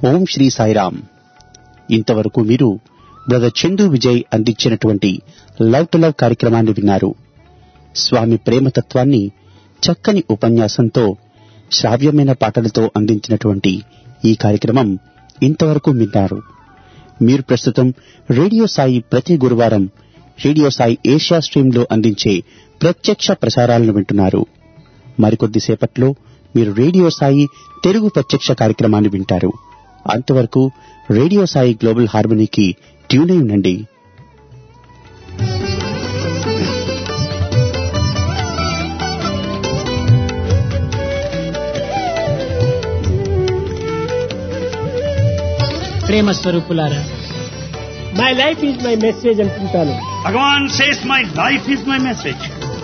ఓం శ్రీ సాయిరామ్. ఇంతవరకు మీరు బ్రదర్ చందు విజయ్ అందించినటువంటి లవ్ టు లవ్ కార్యక్రమాన్ని విన్నారు. స్వామి ప్రేమతత్వాన్ని చక్కని ఉపన్యాసంతో శ్రావ్యమైన పాటలతో అందించినటువంటి ఈ కార్యక్రమం ఇంతవరకు విన్నారు. మీరు ప్రస్తుతం రేడియో సాయి ప్రతి గురువారం రేడియో సాయి ఏషియా స్ట్రీమ్లో అందించే ప్రత్యక్ష ప్రసారాలను వింటున్నారు. మరికొద్దిసేపట్లో మీరు రేడియో సాయి తెలుగు ప్రత్యక్ష కార్యక్రమాన్ని వింటారు. అంతవరకు రేడియో సాయి గ్లోబల్ హార్మనీకి ట్యూన్ అయి ఉండండి. ప్రేమ స్వరూపులారా, my life is my message అంటుంటాను. Bhagavan says my life is my message.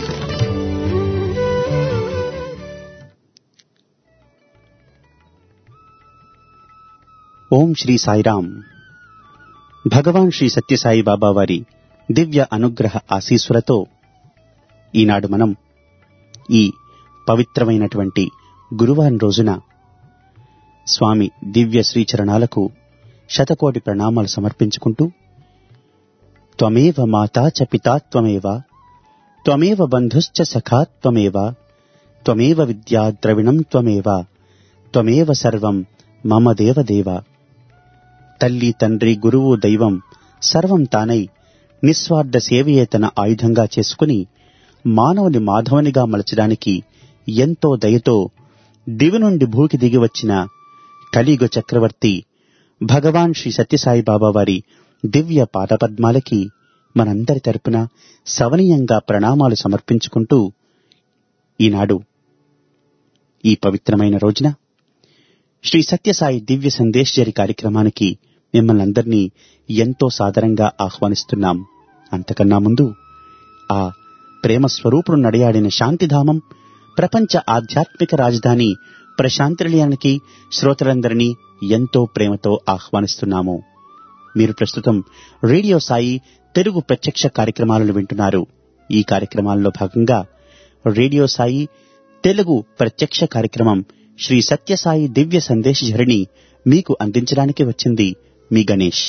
ఓం శ్రీ సాయిరామ్. భగవాన్ శ్రీ సత్యసాయి బాబా వారి దివ్య అనుగ్రహ ఆశీస్సులతో ఈనాడు మనం ఈ పవిత్రమైనటువంటి గురువారం రోజున స్వామి దివ్య శ్రీచరణాలకు శతకోటి ప్రణామాలు సమర్పించుకుంటూ, త్వమేవ మాతా చ పితా త్వమేవ, త్వమేవ బంధుశ్చ సఖా త్వమేవ, త్వమేవ విద్యా ద్రవిణం త్వమేవ, త్వమేవ సర్వం మమ దేవదేవ. తల్లి, తండ్రి, గురువు, దైవం సర్వం తానై నిస్వార్థ సేవయే తన ఆయుధంగా చేసుకుని మానవుని మాధవునిగా మలచడానికి ఎంతో దయతో దివి నుండి భూకి దిగివచ్చిన కలియుగ చక్రవర్తి భగవాన్ శ్రీ సత్యసాయి బాబా వారి దివ్య పాదపద్మాలకి మనందరి తరపున సవనీయంగా ప్రణామాలు సమర్పించుకుంటూ, ఈనాడు ఈ పవిత్రమైన రోజున శ్రీ సత్యసాయి దివ్య సందేశజరి కార్యక్రమానికి మిమ్మల్ని అందరినీ ఎంతో సాదరంగా ఆహ్వానిస్తున్నాం. అంతకన్నా ముందు ఆ ప్రేమ స్వరూపుడు నడయాడిన శాంతిధామం, ప్రపంచ ఆధ్యాత్మిక రాజధాని ప్రశాంతి నిలయానికి శ్రోతలందరినీ ఎంతో ప్రేమతో ఆహ్వానిస్తున్నాము. మీరు ప్రస్తుతం రేడియో సాయి తెలుగు ప్రత్యక్ష కార్యక్రమాలను వింటున్నారు. ఈ కార్యక్రమాల్లో భాగంగా రేడియో సాయి తెలుగు ప్రత్యక్ష కార్యక్రమం శ్రీ సత్యసాయి దివ్య సందేశ ఝరిని మీకు అందించడానికి వచ్చింది మీ గణేష్.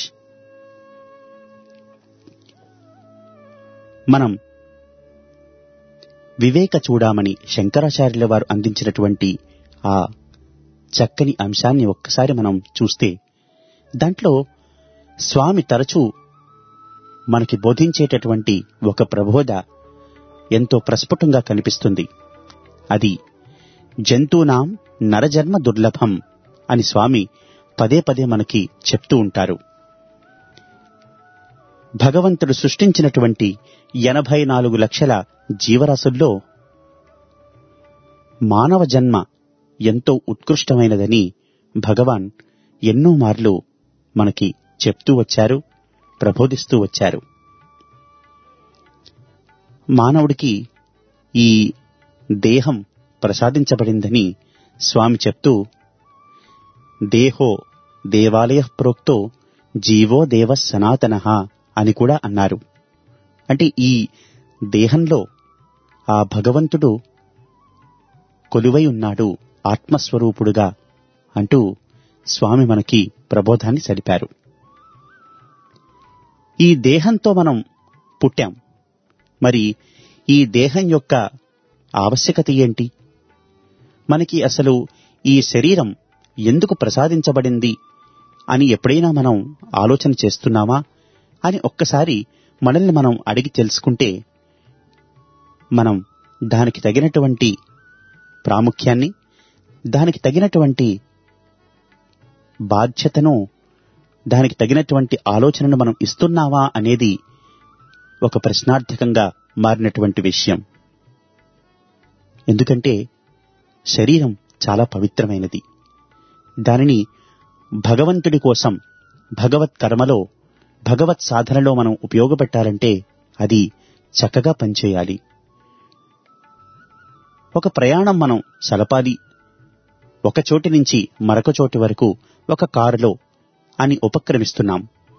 మనం వివేక చూడామణి శంకరాచార్యుల వారు అందించినటువంటి ఆ చక్కని అంశాన్ని ఒక్కసారి మనం చూస్తే, దాంట్లో స్వామి తరచూ మనకి బోధించేటటువంటి ఒక ప్రబోధ ఎంతో ప్రస్ఫుటంగా కనిపిస్తుంది. అది జంతూనాం నరజన్మ దుర్లభం అని స్వామి పదే పదే మనకి చెప్తూ ఉంటారు. భగవంతుడు సృష్టించినటువంటి 84 లక్షల జీవరాశుల్లో మానవ జన్మ ఎంతో ఉత్కృష్టమైనదని భగవాన్ ఎన్నో మార్లు మనకి చెప్తూ వచ్చారు, ప్రబోధిస్తూ వచ్చారు. మానవుడికి ఈ దేహం ప్రసాదించబడిందని స్వామి చెప్తూ, దేహో దేవాలయ ప్రోక్తో జీవో దేవ సనాతనః అని కూడా అన్నారు. అంటే ఈ దేహంలో ఆ భగవంతుడు కొలువై ఉన్నాడు ఆత్మస్వరూపుడుగా అంటూ స్వామి మనకి ప్రబోధాన్ని సరిపారు. ఈ దేహంతో మనం పుట్టాం. మరి ఈ దేహం యొక్క ఆవశ్యకత ఏంటి? మనకి అసలు ఈ శరీరం ఎందుకు ప్రసాదించబడింది అని ఎప్పుడైనా మనం ఆలోచన చేస్తున్నామా అని ఒక్కసారి మనల్ని మనం అడిగి తెలుసుకుంటే, మనం దానికి తగినటువంటి ప్రాముఖ్యాన్ని, దానికి తగినటువంటి బాధ్యతను, దానికి తగినటువంటి ఆలోచనను మనం ఇస్తున్నావా అనేది ఒక ప్రశ్నార్థకంగా మారినటువంటి విషయం. ఎందుకంటే శరీరం చాలా పవిత్రమైనది. దానిని భగవంతుడి కోసం భగవత్ కర్మలో, భగవత్ సాధనలో మనం ఉపయోగపెట్టాలంటే అది చక్కగా పనిచేయాలి. ఒక ప్రయాణం మనం సలపాలి, ఒక చోటి నుంచి మరొక చోటి వరకు ఒక కారులో అని ఉపక్రమిస్తున్నాం.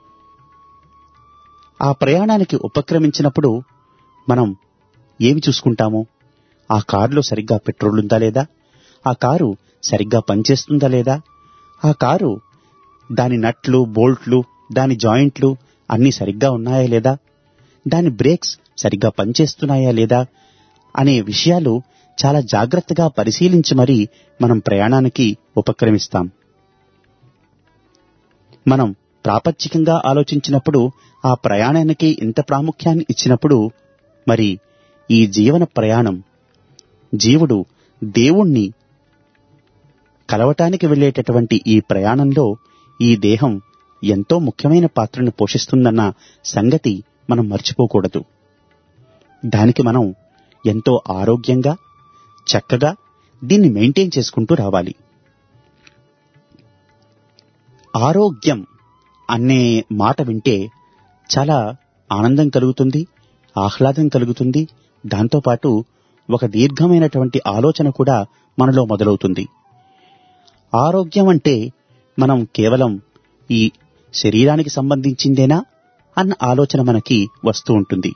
ఆ ప్రయాణానికి ఉపక్రమించినప్పుడు మనం ఏమి చూసుకుంటాము? ఆ కారులో సరిగ్గా పెట్రోల్ ఉందా లేదా, ఆ కారు సరిగ్గా పనిచేస్తుందా లేదా, ఆ కారు దాని నట్లు, బోల్ట్లు, దాని జాయింట్లు అన్నీ సరిగ్గా ఉన్నాయా లేదా, దాని బ్రేక్స్ సరిగ్గా పనిచేస్తున్నాయా లేదా అనే విషయాలు చాలా జాగ్రత్తగా పరిశీలించి మరీ మనం ప్రయాణానికి ఉపక్రమిస్తాం. మనం ప్రాపంచికంగా ఆలోచించినప్పుడు ఆ ప్రయాణానికి ఇంత ప్రాముఖ్యాన్ని ఇచ్చినప్పుడు మరి ఈ జీవన ప్రయాణం, జీవుడు దేవుణ్ణి కలవటానికి వెళ్ళేటటువంటి ఈ ప్రయాణంలో ఈ దేహం ఎంతో ముఖ్యమైన పాత్రను పోషిస్తుందన్న సంగతి మనం మర్చిపోకూడదు. దానికి మనం ఎంతో ఆరోగ్యంగా చక్కగా దీన్ని మెయింటైన్ చేసుకుంటూ రావాలి. ఆరోగ్యం అనే మాట వింటే చాలా ఆనందం కలుగుతుంది, ఆహ్లాదం కలుగుతుంది. దాంతోపాటు ఒక దీర్ఘమైనటువంటి ఆలోచన కూడా మనలో మొదలవుతుంది. ఆరోగ్యం అంటే మనం కేవలం ఈ శరీరానికి సంబంధించిందేనా అన్న ఆలోచన మనకి వస్తూ ఉంటుంది.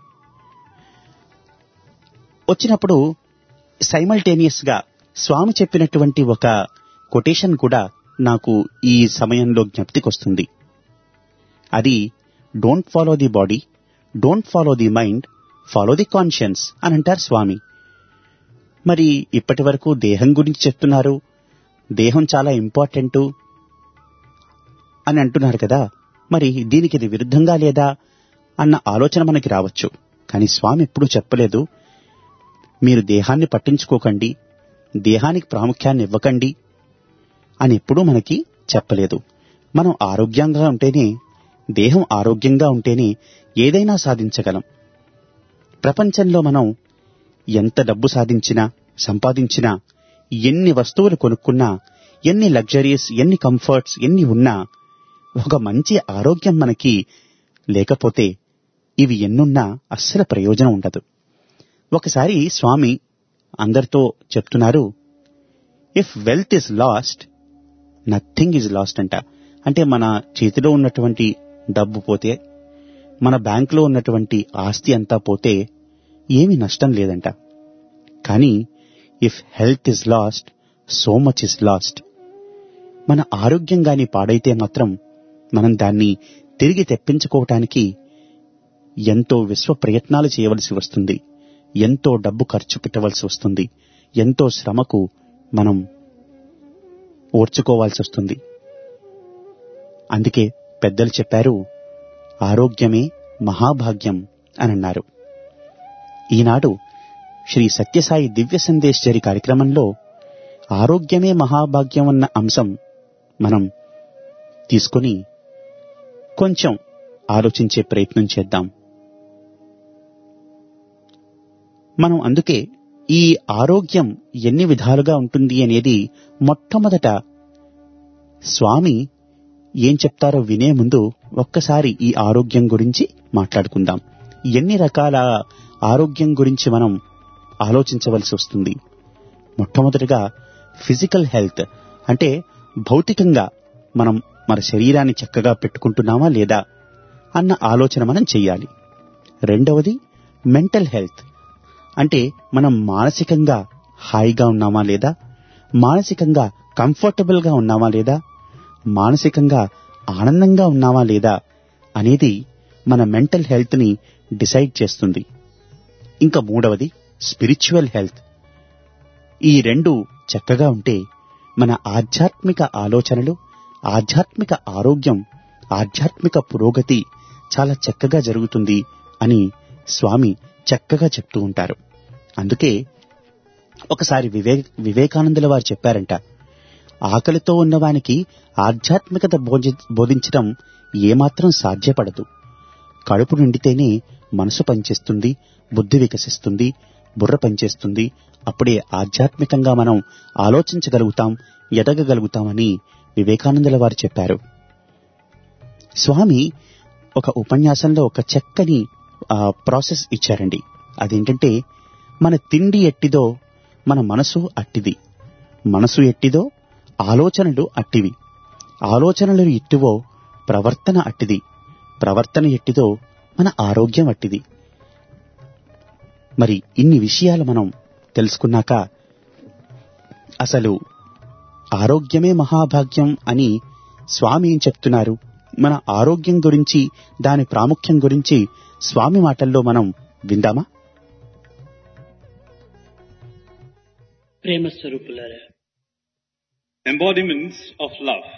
వచ్చినప్పుడు సైమల్టేనియస్ గా స్వామి చెప్పినటువంటి ఒక కొటేషన్ కూడా నాకు ఈ సమయంలో జ్ఞప్తికొస్తుంది. అది don't follow the body, don't follow the mind, follow the conscience అని అంటారు స్వామి. మరి ఇప్పటి వరకు దేహం గురించి చెప్తున్నారు, దేహం చాలా ఇంపార్టెంటు అని అంటున్నారు కదా, మరి దీనికి ఇది విరుద్ధంగా లేదా అన్న ఆలోచన మనకి రావచ్చు. కానీ స్వామి ఎప్పుడూ చెప్పలేదు మీరు దేహాన్ని పట్టించుకోకండి, దేహానికి ప్రాముఖ్యాన్ని ఇవ్వకండి అని ఎప్పుడూ మనకి చెప్పలేదు. మనం ఆరోగ్యంగా ఉంటేనే, దేహం ఆరోగ్యంగా ఉంటేనే ఏదైనా సాధించగలం. ప్రపంచంలో మనం ఎంత డబ్బు సంపాదించినా, ఎన్ని వస్తువులు కొనుక్కున్నా, ఎన్ని లగ్జరీస్, ఎన్ని కంఫర్ట్స్ ఎన్ని ఉన్నా ఒక మంచి ఆరోగ్యం మనకి లేకపోతే ఇవి ఎన్నున్నా అస్సలు ప్రయోజనం ఉండదు. ఒకసారి స్వామి అందరితో చెప్తున్నారు, if wealth is lost nothing is lost అంట. అంటే మన చేతిలో ఉన్నటువంటి డబ్బు పోతే, మన బ్యాంకులో ఉన్నటువంటి ఆస్తి అంతా పోతే ఏమీ నష్టం లేదంట. కానీ if health is lost so much is lost. మన ఆరోగ్యం గాని పాడైతే మాత్రం మనం దాన్ని తిరిగి తెప్పించుకోవటానికి ఎంతో విశ్వ ప్రయత్నాలు చేయవలసి వస్తుంది, ఎంతో డబ్బు ఖర్చు పెట్టవలసి వస్తుంది, ఎంతో శ్రమకు మనం ఓర్చుకోవాల్సి వస్తుంది. అందుకే పెద్దలు చెప్పారు, ఆరోగ్యమే మహాభాగ్యం అని అన్నారు. ఈనాడు శ్రీ సత్యసాయి దివ్య సందేశ్వరి కార్యక్రమంలో ఆరోగ్యమే మహాభాగ్యం అన్న అంశం మనం తీసుకుని కొంచెం ఆలోచించే ప్రయత్నం చేద్దాం. మనం అందుకే ఈ ఆరోగ్యం ఎన్ని విధాలుగా ఉంటుంది అనేది మొట్టమొదట స్వామి ఏం చెప్తారో వినే ముందు ఒక్కసారి ఈ ఆరోగ్యం గురించి మాట్లాడుకుందాం. ఎన్ని రకాల ఆరోగ్యం గురించి మనం ఆలోచించవలసి వస్తుంది. మొట్టమొదటిగా ఫిజికల్ హెల్త్ అంటే భౌతికంగా మనం మన శరీరాన్ని చక్కగా పెట్టుకుంటున్నామా లేదా అన్న ఆలోచన మనం చెయ్యాలి. రెండవది మెంటల్ హెల్త్ అంటే మనం మానసికంగా హాయిగా ఉన్నామా లేదా, మానసికంగా కంఫర్టబుల్ గా ఉన్నామా లేదా, మానసికంగా ఆనందంగా ఉన్నామా లేదా అనేది మన మెంటల్ హెల్త్ ని డిసైడ్ చేస్తుంది. ఇంకా మూడవది స్పిరిచువల్ హెల్త్. ఈ రెండు చక్కగా ఉంటే మన ఆధ్యాత్మిక ఆలోచనలు, ఆధ్యాత్మిక ఆరోగ్యం, ఆధ్యాత్మిక పురోగతి చాలా చక్కగా జరుగుతుంది అని స్వామి చక్కగా చెప్తూ ఉంటారు. అందుకే ఒకసారి వివేకానందుల వారు చెప్పారంట, ఆకలితో ఉన్నవానికి ఆధ్యాత్మికత బోధించడం ఏమాత్రం సాధ్యపడదు. కడుపు నిండితేనే మనసు పనిచేస్తుంది, బుద్ధి వికసిస్తుంది, బుర్ర పనిచేస్తుంది. అప్పుడే ఆధ్యాత్మికంగా మనం ఆలోచించగలుగుతాం, ఎదగగలుగుతామని వివేకానందుల వారు చెప్పారు. స్వామి ఒక ఉపన్యాసంలో ఒక చక్కని ప్రాసెస్ ఇచ్చారండి. అదేంటంటే, మన తిండి ఎట్టిదో మన మనసు అట్టిది, మనసు ఎట్టిదో ఆలోచనలు అట్టివి, ఆలోచనలు ఎట్టివో ప్రవర్తన అట్టిది, ప్రవర్తన ఎట్టిదో మన ఆరోగ్యం అట్టిది. మరి ఇన్ని విషయాలు మనం తెలుసుకున్నాక అసలు ఆరోగ్యమే మహాభాగ్యం అని స్వామి ఏం చెప్తున్నారు? మన ఆరోగ్యం గురించి, దాని ప్రాముఖ్యం గురించి స్వామి మాటల్లో మనం విందామా? ప్రేమ స్వరూపులారా, Embodiments of love.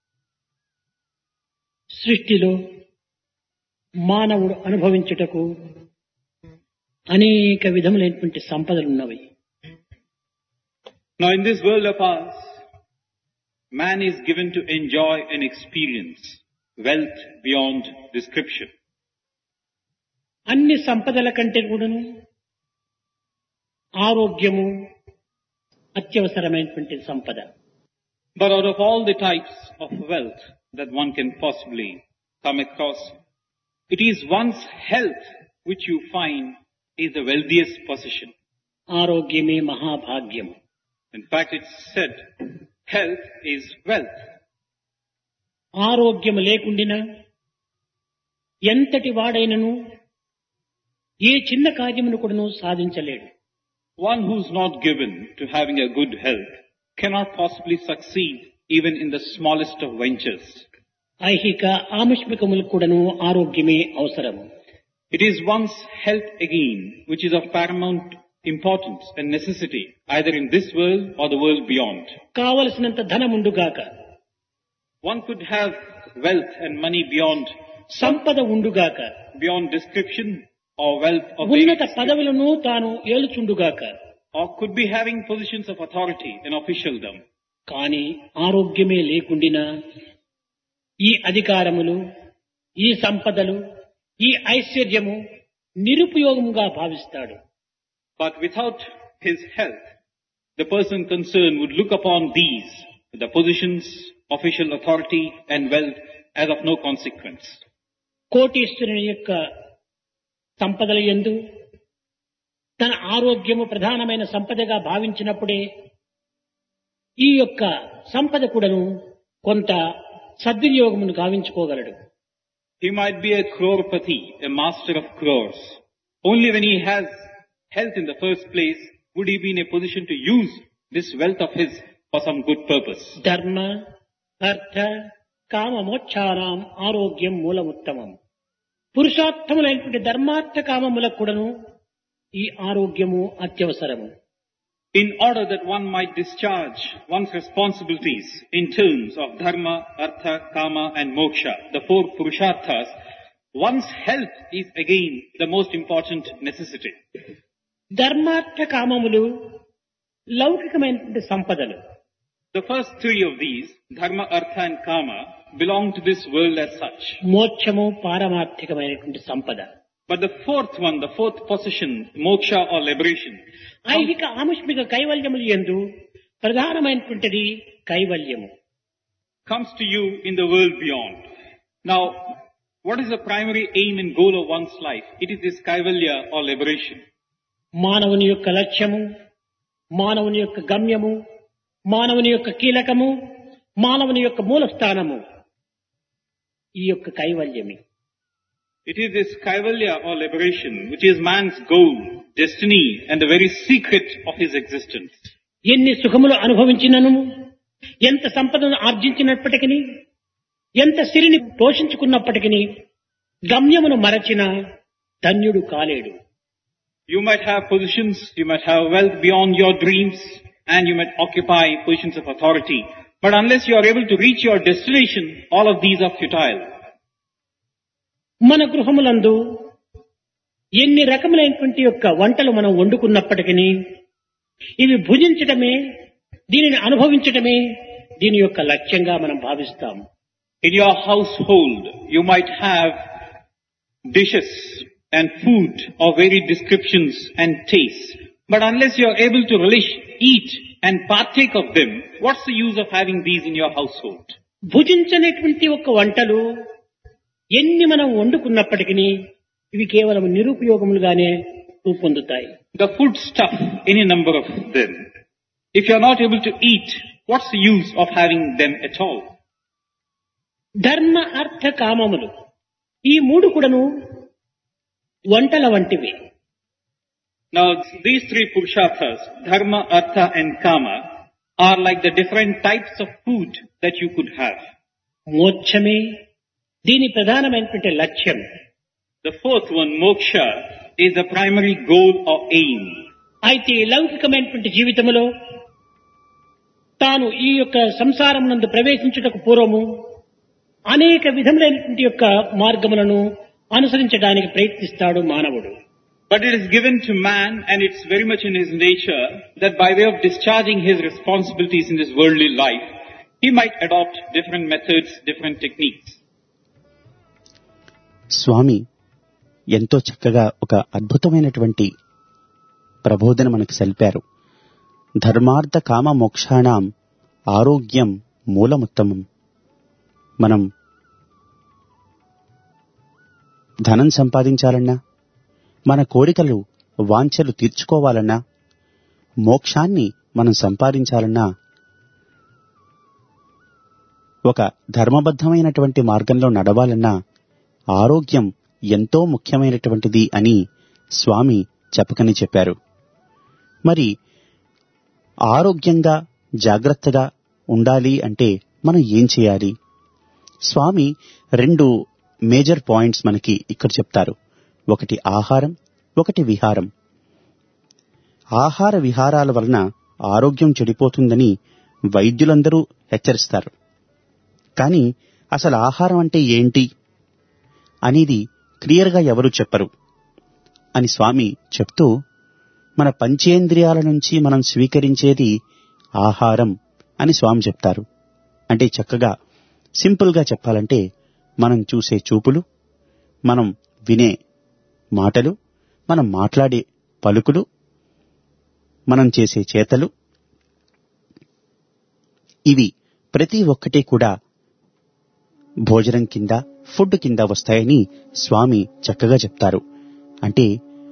సృష్టిలో మానవుడు అనుభవించుటకు అనేక విధములైనటువంటి సంపదలున్నవి. Now in this world of ours, man is given to enjoy and experience wealth beyond description. అన్ని సంపదల కంటే కూడాను ఆరోగ్యము అత్యవసరమైనటువంటి సంపద. But out of all the types of wealth that one can possibly come across, it is one's health which you find is the wealthiest possession. ఆరోగ్యమే మహాభాగ్యము. In fact, it's said, health is wealth. ఆరోగ్యము లేకుండినా ఎంతటి వాడైనను ఏ చిన్న కార్యమును కూడాను సాధించలేడు. One who's not given to having a good health cannot possibly succeed even in the smallest of ventures. ఐహిక ఆముష్మికములకు కూడాను ఆరోగ్యమే అవసరము. It is one's health again which is of paramount importance and necessity either in this world or the world beyond. కావలసినంత ధనముండుగాక, One could have wealth and money beyond సంపద ఉండుగాక, description or wealth of ఉన్నత various, పదవులను తాను ఏలుచుండుగాక. or could be having positions of authority and officialdom. కాని ఆరోగ్యమే లేకుండినా ఈ అధికారములు, ఈ సంపదలు, ఈ ఐశ్వర్యము నిరుపయోగముగా భావిస్తాడు. But without his health, the person concerned would look upon these, the positions, official authority and wealth as of no consequence. కోటీశ్వరుని యొక్క సంపదల యందు తన ఆరోగ్యము ప్రధానమైన సంపదగా భావించినప్పుడే ఈ యొక్క సంపద కూడాను కొంత సద్వినియోగమును గావించుకోగలడు. He might be a crorepati, a master of crores. Only when he has health in the first place would he be in a position to use this wealth of his for some good purpose. ధర్మ అర్థ కామ మోక్షానాం ఆరోగ్యం మూలముత్తమం. పురుషార్థములైనటువంటి ధర్మార్థ కామములకు కూడాను ఈ ఆరోగ్యము అత్యవసరము. In order that one might discharge one's responsibilities in terms of dharma, artha, kama and moksha, the four purusharthas, one's health is again the most important necessity. ధర్మార్థ కామములు లౌకికమైనటువంటి సంపదలు. The first three of these, dharma, artha and kama, belong to this world as such. మోక్షము పారమార్థికమైనటువంటి సంపద. But the fourth one, the fourth possession, moksha or liberation, ఐహిక ఆముష్మిక కైవల్యములు యందు ప్రధానమైనటువంటిది కైవల్యము. comes to you in the world beyond. Now, what is the primary aim and goal of one's life? It is this kaivalya or liberation. మానవుని యొక్క లక్ష్యము, మానవుని యొక్క గమ్యము, మానవుని యొక్క కీలకము, మానవుని యొక్క మూలస్థానము ఈ యొక్క కైవల్యమే. It is this kaivalya or liberation which is man's goal, destiny and the very secret of his existence. ఎన్ని సుఖములు అనుభవించినను, ఎంత సంపదను ఆర్జించినప్పటికీ, ఎంత సిరిని పోషించుకున్నప్పటికీ గమ్యమును మరచిన ధన్యుడు కాలేడు. You might have positions, you might have wealth beyond your dreams, and you might occupy positions of authority. But unless you are able to reach your destination, all of these are futile. మన గృహములందు ఎన్ని రకములైనటువంటి యొక్క వంటలు మనం వండుకున్నప్పటికీ ఇవి భుజించటమే, దీనిని అనుభవించటమే దీని యొక్క లక్ష్యంగా మనం భావిస్తాము. In your household, you might have dishes and food of varied descriptions and tastes. But unless you are able to relish, eat and partake of them, what's the use of having these in your household? భుజించనేటువంటి ఒక వంటలు ఎన్ని మనం వండుకున్నప్పటికీ ఇవి కేవలం నిరుపయోగములుగానే రూపొందుతాయి. The food stuff, any number of them. If you are not able to eat, what's the use of having them at all? ధర్మ అర్థ కామములు ఈ మూడు కూడాను వంటల వంటివి. Now these three purusharthas, dharma, artha and kama, are like the different types of food that you could have. మోక్షమే దీని ప్రధానమైనటువంటి లక్ష్యం. The fourth one, moksha, is the primary goal or aim. అయితే లౌకికమైనటువంటి జీవితంలో తాను ఈ యొక్క సంసారం నందు ప్రవేశించుటకు పూర్వము అనేక విధములైనటువంటి యొక్క మార్గములను అనుసరించడానికి ప్రయత్నిస్తాడు మానవుడు. But it is given to man, and it's very much in his nature, that by way of discharging his responsibilities in this worldly life, he might adopt different methods, different techniques. స్వామి ఎంతో చక్కగా ఒక అద్భుతమైనటువంటి ప్రబోధన మనకు సల్పారు. ధర్మార్థ కామ మోక్షాణం ఆరోగ్యం మూలముత్తమం. మనం ధనం సంపాదించాలన్నా, మన కోరికలు వాంఛలు తీర్చుకోవాలన్నా, మోక్షాన్ని మనం సంపాదించాలన్నా ఒక ధర్మబద్ధమైనటువంటి మార్గంలో నడవాలన్నా ఆరోగ్యం ఎంతో ముఖ్యమైనటువంటిది అని స్వామి చెప్పకని చెప్పారు. మరి ఆరోగ్యంగా జాగ్రత్తగా ఉండాలి అంటే మనం ఏం చేయాలి? స్వామి 2 మేజర్ పాయింట్స్ మనకి ఇక్కడ చెప్తారు. ఒకటి ఆహారం, ఒకటి విహారం. ఆహార విహారాల వలన ఆరోగ్యం చెడిపోతుందని వైద్యులందరూ హెచ్చరిస్తారు. కానీ అసలు ఆహారం అంటే ఏంటి అనేది క్లియర్గా ఎవరూ చెప్పరు అని స్వామి చెప్తూ, మన పంచేంద్రియాల నుంచి మనం స్వీకరించేది ఆహారం అని స్వామి చెప్తారు. అంటే చక్కగా సింపుల్గా చెప్పాలంటే మనం చూసే చూపులు, మనం వినే మాటలు, మనం మాట్లాడే పలుకులు, మనం చేసే చేతలు, ఇవి ప్రతి ఒక్కటి కూడా భోజనం కింద, ఫుడ్ కింద వస్తాయని స్వామి చక్కగా చెప్తారు. అంటే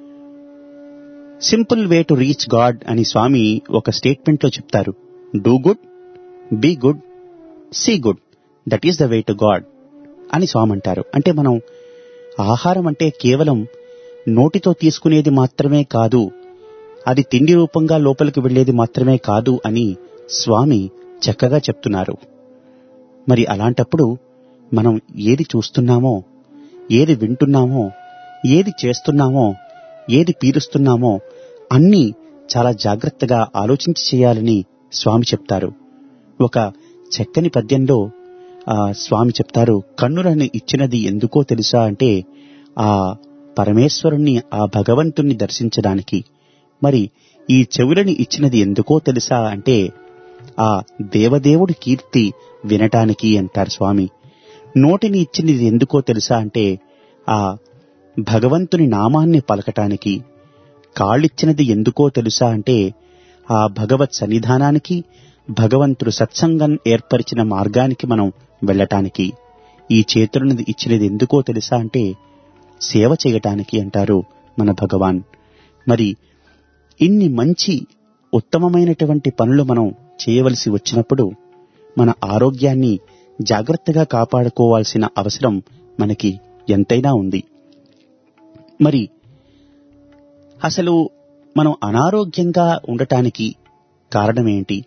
simple way to reach God అని స్వామి ఒక స్టేట్మెంట్లో చెప్తారు. Do good, be good, see good, that is the way to God అని స్వామి అంటారు. అంటే మనం ఆహారం అంటే కేవలం నోటితో తీసుకునేది మాత్రమే కాదు, అది తిండి రూపంగా లోపలికి వెళ్లేది మాత్రమే కాదు అని స్వామి చక్కగా చెప్తున్నారు. మరి అలాంటప్పుడు మనం ఏది చూస్తున్నామో, ఏది వింటున్నామో, ఏది చేస్తున్నామో, ఏది పీలుస్తున్నామో అన్నీ చాలా జాగ్రత్తగా ఆలోచించి చేయాలని స్వామి చెప్తారు. ఒక చక్కని పద్యంలో స్వామి చెప్తారు, కన్నులను ఇచ్చినది ఎందుకో తెలుసా అంటే ఆ పరమేశ్వరుణ్ణి, ఆ భగవంతుణ్ణి దర్శించడానికి. మరి ఈ చెవులని ఇచ్చినది ఎందుకో తెలుసా అంటే ఆ దేవదేవుడి కీర్తి వినటానికి అంటారు స్వామి. నోటిని ఇచ్చినది ఎందుకో తెలుసా అంటే ఆ భగవంతుని నామాన్ని పలకటానికి. కాళ్ళిచ్చినది ఎందుకో తెలుసా అంటే ఆ భగవత్ సన్నిధానానికి, భగవంతుడు సత్సంగం ఏర్పరిచిన మార్గానికి మనం వెళ్ళటానికి. ఈ చేతులను ఇచ్చినది ఎందుకో తెలుసా అంటే సేవ చేయటానికి అంటారు మన భగవాన్. మరి ఇన్ని మంచి ఉత్తమమైనటువంటి పనులు మనం చేయవలసి వచ్చినప్పుడు మన ఆరోగ్యాన్ని జాగ్రత్తగా కాపాడుకోవాల్సిన అవసరం మనకి ఎంతైనా ఉంది. మరి అసలు మనం అనారోగ్యంగా ఉండటానికి కారణమేంటి?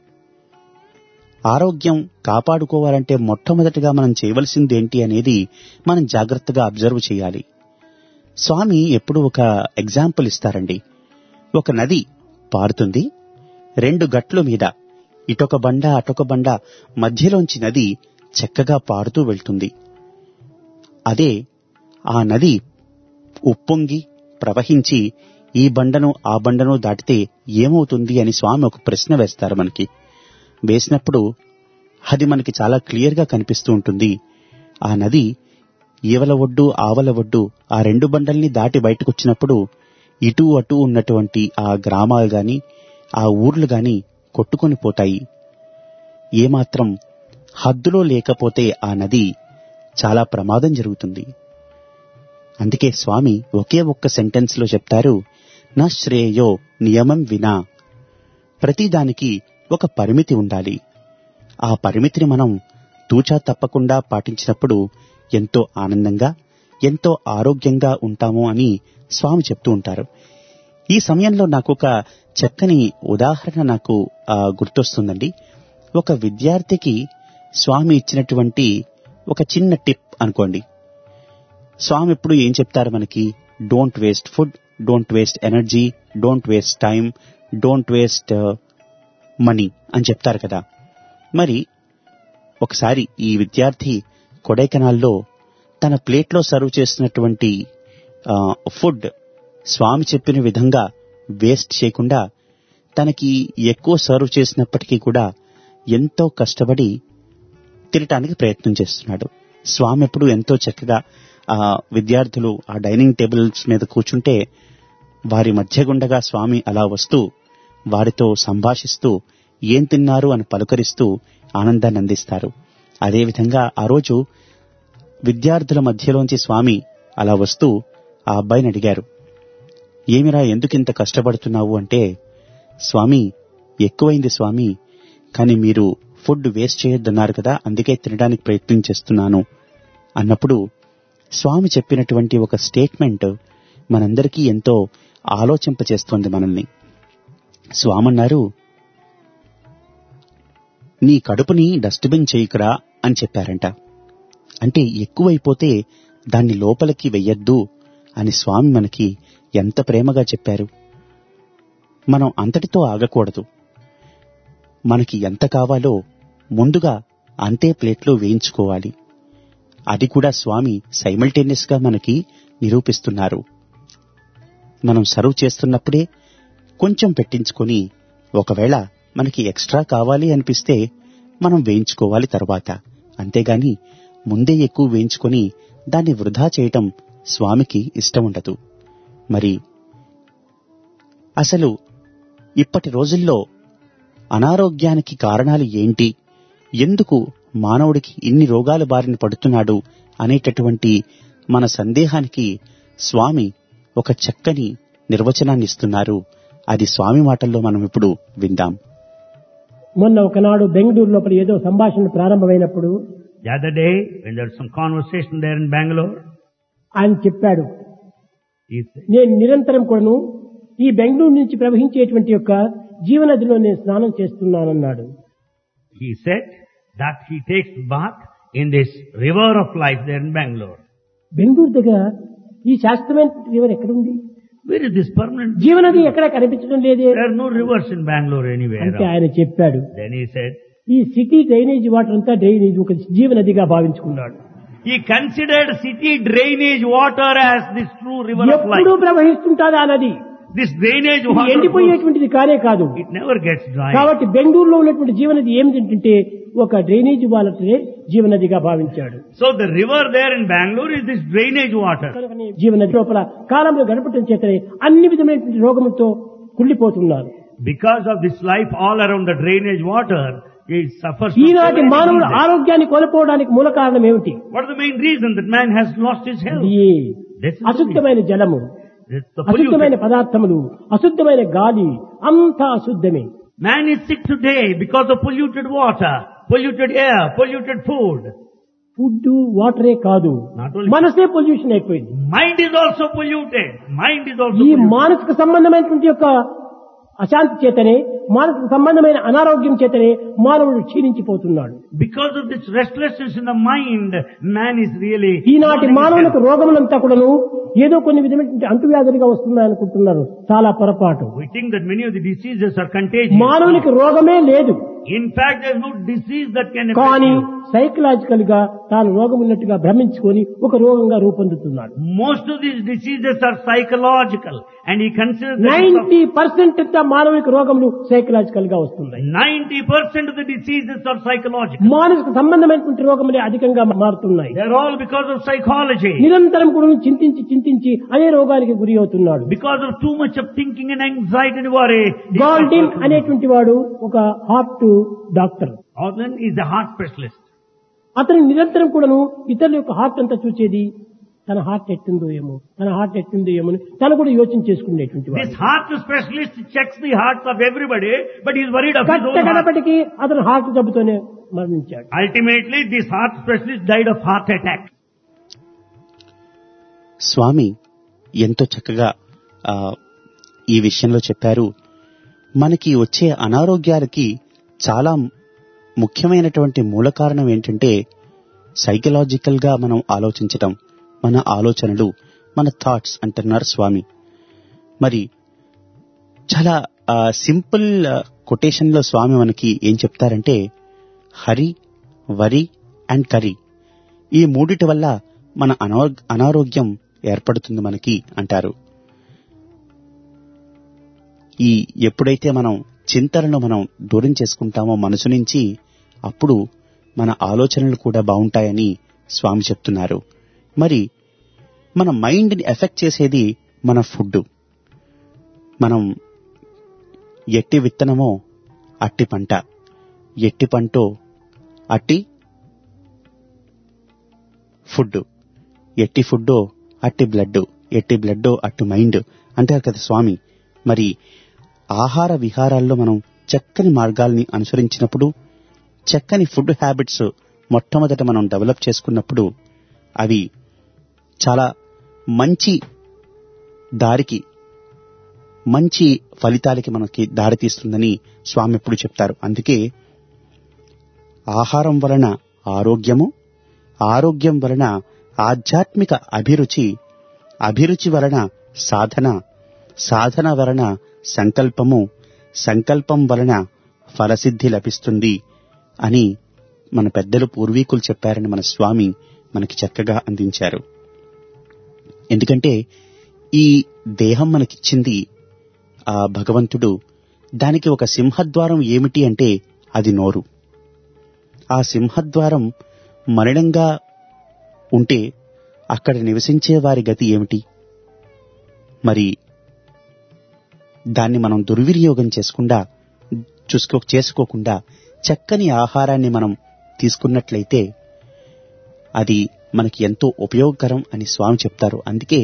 ఆరోగ్యం కాపాడుకోవాలంటే మొట్టమొదటిగా మనం చేయవలసిందేంటి అనేది మనం జాగ్రత్తగా అబ్జర్వ్ చేయాలి. స్వామి ఎప్పుడు ఒక ఎగ్జాంపుల్ ఇస్తారండి. ఒక నది పారుతుంది, 2 గట్ల మీద ఇటొక బండ అటొక బండ మధ్యలోంచి నది చక్కగా పారుతూ వెళ్తుంది. అదే ఆ నది ఉప్పొంగి ప్రవహించి ఈ బండను ఆ బండను దాటితే ఏమవుతుంది అని స్వామి ఒక ప్రశ్న వేస్తారు మనకి. వేసినప్పుడు అది మనకి చాలా క్లియర్గా కనిపిస్తూ ఉంటుంది. ఆ నది ఈవల ఒడ్డు ఆవల ఒడ్డు ఆ 2 బండల్ని దాటి బయటకు వచ్చినప్పుడు ఇటు అటు ఉన్నటువంటి ఆ గ్రామాలు గాని ఆ ఊర్లు గాని కొట్టుకొని పోతాయి. ఏమాత్రం హద్దులో లేకపోతే ఆ నది చాలా ప్రమాదం జరుగుతుంది. అందుకే స్వామి ఒకే ఒక్క సెంటెన్స్ లో చెప్తారు, నా శ్రేయో నియమం వినా. ప్రతిదానికి ఒక పరిమితి ఉండాలి. ఆ పరిమితిని మనం తూచా తప్పకుండా పాటించినప్పుడు ఎంతో ఆనందంగా, ఎంతో ఆరోగ్యంగా ఉంటాము అని స్వామి చెప్తూ ఉంటారు. ఈ సమయంలో నాకు ఒక చక్కని ఉదాహరణ నాకు గుర్తొస్తుందండి. ఒక విద్యార్థికి స్వామి ఇచ్చినటువంటి ఒక చిన్న టిప్ అనుకోండి. స్వామి ఎప్పుడు ఏం చెప్తారు మనకి? Don't waste food, don't waste energy, don't waste time, don't waste money అని చెప్తారు కదా. మరి ఒకసారి ఈ విద్యార్థి కొడైకెనాల్లో తన ప్లేట్లో సర్వ్ చేస్తున్నటువంటి ఫుడ్ స్వామి చెప్పిన విధంగా వేస్ట్ చేయకుండా తనకి ఎక్కువ సర్వ్ చేసినప్పటికీ కూడా ఎంతో కష్టపడి తినటానికి ప్రయత్నం చేస్తున్నాడు. స్వామి ఎప్పుడు ఎంతో చక్కగా విద్యార్థులు ఆ డైనింగ్ టేబుల్స్ మీద కూర్చుంటే వారి మధ్య గుండగా స్వామి అలా వస్తూ వారితో సంభాషిస్తూ ఏం తిన్నారు అని పలుకరిస్తూ ఆనందాన్ని అందిస్తారు. అదేవిధంగా ఆ రోజు విద్యార్థుల మధ్యలోంచి స్వామి అలా వస్తూ ఆ అబ్బాయిని అడిగారు, ఏమిరా ఎందుకింత కష్టపడుతున్నావు అంటే, స్వామి ఎక్కువైంది స్వామి, కానీ మీరు ఫుడ్ వేస్ట్ చేయొద్దన్నారు కదా, అందుకే తినడానికి ప్రయత్నం చేస్తున్నాను అన్నప్పుడు స్వామి చెప్పినటువంటి ఒక స్టేట్మెంట్ మనందరికీ ఎంతో ఆలోచింపచేస్తోంది మనల్ని. స్వామి అన్నారు, నీ కడుపుని డస్ట్బిన్ చేయకురా అని చెప్పారంట. అంటే ఎక్కువైపోతే దాన్ని లోపలికి వెయ్యొద్దు అని స్వామి మనకి ఎంత ప్రేమగా చెప్పారు. మనం అంతటితో ఆగకూడదు. మనకి ఎంత కావాలో ముందుగా అంతే ప్లేట్లో వేయించుకోవాలి. అది కూడా స్వామి సైమల్టేనియస్ గా మనకి నిరూపిస్తున్నారు. మనం సర్వ్ చేస్తున్నప్పుడే కొంచెం పెట్టించుకొని ఒకవేళ మనకి ఎక్స్ట్రా కావాలి అనిపిస్తే మనం వేయించుకోవాలి తర్వాత. అంతేగాని ముందే ఎక్కువ వేయించుకొని దాన్ని వృధా చేయటం స్వామికి ఇష్టం ఉండదు. మరి అసలు ఇప్పటి రోజుల్లో అనారోగ్యానికి కారణాలు ఏంటి, ఎందుకు మానవుడికి ఇన్ని రోగాల బారిన పడుతున్నాడు అనేటటువంటి మన సందేహానికి స్వామి ఒక చక్కని నిర్వచనాన్ని ఇస్తున్నారు. అది స్వామి మాటల్లో మనం ఇప్పుడు విందాం. మొన్న ఒకనాడు బెంగళూరు లోపల ఏదో సంభాషణ ప్రారంభమైనప్పుడు The other day, when there was some conversation there in Bangalore, ఆయన చెప్పాడు, he said, నేను నిరంతరం కూడాను ఈ బెంగళూరు నుంచి ప్రవహించేటువంటి యొక్క జీవనదిలో నేను స్నానం చేస్తున్నానన్నాడు. he said that he takes bath in this river of life there in Bangalore. Bengaluru దగ్గర ఈ శాస్త్రమైన రివర్ ఎక్కడుంది? Where is this permanent? జీవనది ఎక్కడ కనిపించడం లేదే. There are no rivers in Bangalore anywhere. అంటే around. ఆయన చెప్పాడు, Then he said, ఈ సిటీ డ్రైనేజ్ వాటర్ అంతా డ్రైనేజ్ ఒక జీవనదిగా భావించుకున్నాడు. he considered city drainage water as this true river of ఎప్పుడూ life. ప్రవహిస్తుంటాది ఆ నది. This drainage ఇది water, flows, ఎండిపోయేటువంటిది కానే కాదు. it never gets dry. కాబట్టి బెంగళూరులో ఉన్నటువంటి జీవనది ఏమిటంటే ఒక డ్రైనేజ్ వాటరే జీవనదిగా భావించాడు. So the river there in Bangalore is this drainage water. కనుకనే జీవనది లోపల కాలంలో గడపటం చేతనే అన్ని విధమైనటువంటి రోగములతో కుళ్ళిపోతున్నారు. Because of this life all around the drainage water, it suffers. from ఈనాటి so many మానవుడు diseases. ఆరోగ్యాన్ని కోల్పోవడానికి మూల కారణం ఏమిటి? What is the main reason that man has lost his health? ఇది This is the అశుద్ధమైన జలము, It's the అశుద్ధమైన polluted. పదార్థములు, అశుద్ధమైన గాలి, అంతా అశుద్ధమే. Man is sick today because of polluted water, polluted air, polluted food. Food వాటరే కాదు, Not only మనసే పొల్యూషన్ అయిపోయింది. mind is also polluted. Mind is also ఈ polluted. మానసిక సంబంధమైనటువంటి యొక్క అశాంతి చేతనే, మానసిక సంబంధమైన అనారోగ్యం చేతనే మానవుడు క్షీణించిపోతున్నాడు. Because of this restlessness in the mind, man is really. ఈనాటి losing his మానవులకు health. రోగములంతా కూడాను ఏదో కొన్ని విధమైనటువంటి అంటువ్యాధులుగా వస్తున్నాయనుకుంటున్నారు. చాలా పొరపాటు. We think that many of the diseases are contagious. మానవునికి రోగమే లేదు, In fact, there is no disease that can affect కానీ you. సైకలాజికల్ గా తాను రోగం ఉన్నట్టుగా భ్రమించుకొని ఒక రోగంగా రూపొందుతున్నాడు. Most of these diseases are psychological, and he considers that it's 90% మానవిక రోగములు psychological గా వస్తున్నాయి. 90% of the diseases are psychological. మానసిక సంబంధమైనటువంటి రోగములే అధికంగా మారుతున్నాయి. They're all because of psychology. నిరంతరం కూడా చింతించి అదే రోగానికి గురి అవుతున్నాడు. Because of too much of thinking and anxiety and worry. గాల్డిన్ అనేటువంటి వాడు ఒక heart doctor. Organ is a heart specialist. అతను నిరంతరం కూడాను ఇతరుల యొక్క హార్ట్ అంతా చూసేది, తన హార్ట్ ఎట్టుందో ఏమో అని తను కూడా యోచన చేసుకునేటువంటి వాడు. This heart specialist checks the hearts of everybody, but he's worried of his own heart. కట్టకడపటికి అతను హార్ట్ జబ్బుతోనే మరణించాడు. Ultimately, this heart specialist died of heart attack. స్వామి ఎంతో చక్కగా ఈ విషయంలో చెప్పారు. మనకి వచ్చే అనారోగ్యాలకి చాలా ముఖ్యమైనటువంటి మూల కారణం ఏంటంటే సైకలాజికల్ గా మనం ఆలోచించటం, మన ఆలోచనలు, మన థాట్స్ అంటున్నారు స్వామి. మరి చాలా సింపుల్ కొటేషన్ లో స్వామి మనకి ఏం చెప్తారంటే, హరి, వరి అండ్ కర్రీ, ఈ మూడిటి వల్ల మన అనారోగ్యం ఏర్పడుతుంది మనకి అంటారు. ఈ ఎప్పుడైతే మనం చింతనను మనం దూరం చేసుకుంటామో మనసు నుంచి, అప్పుడు మన ఆలోచనలు కూడా బాగుంటాయని స్వామి చెప్తున్నారు. మరి మన మైండ్ ని ఎఫెక్ట్ చేసేది మన ఫుడ్. మనం ఎట్టి విత్తనమో అట్టి పంట, ఎట్టి పంటో అట్టి ఫుడ్, ఎట్టి ఫుడ్డో అట్టి బ్లడ్, ఎట్టి బ్లడ్డో అట్టి మైండ్ అంటారు కదా స్వామి. మరి ఆహార విహారాల్లో మనం చక్కని మార్గాల్ని అనుసరించినప్పుడు, చక్కని ఫుడ్ హ్యాబిట్స్ మొట్టమొదట మనం డెవలప్ చేసుకున్నప్పుడు, అవి చాలా మంచి దారికి, మంచి ఫలితాలకి మనకి దారి తీస్తుందని స్వామి ఎప్పుడు చెప్తారు. అందుకే ఆహారం వలన ఆరోగ్యము, ఆరోగ్యం వలన ఆధ్యాత్మిక అభిరుచి, అభిరుచి వలన సాధన, సాధన వలన సంకల్పము, సంకల్పం వలన ఫలసిద్ధి లభిస్తుంది అని మన పెద్దలు పూర్వీకులు చెప్పారని మన స్వామి మనకి చక్కగా అందించారు. ఎందుకంటే ఈ దేహం మనకిచ్చింది ఆ భగవంతుడు. దానికి ఒక సింహద్వారం ఏమిటి అంటే అది నోరు. ఆ సింహద్వారం మలినంగా ఉంటే అక్కడ నివసించే వారి గతి ఏమిటి? మరి దాన్ని మనం దుర్వినియోగం చేసుకోకుండా చక్కని ఆహారాన్ని మనం తీసుకున్నట్లయితే అది మనకి ఎంతో ఉపయోగకరం అని స్వామి చెప్తారు. అందుకే